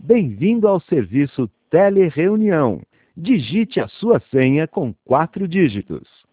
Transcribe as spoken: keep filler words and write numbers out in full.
Bem-vindo ao serviço Telereunião. Digite a sua senha com quatro dígitos.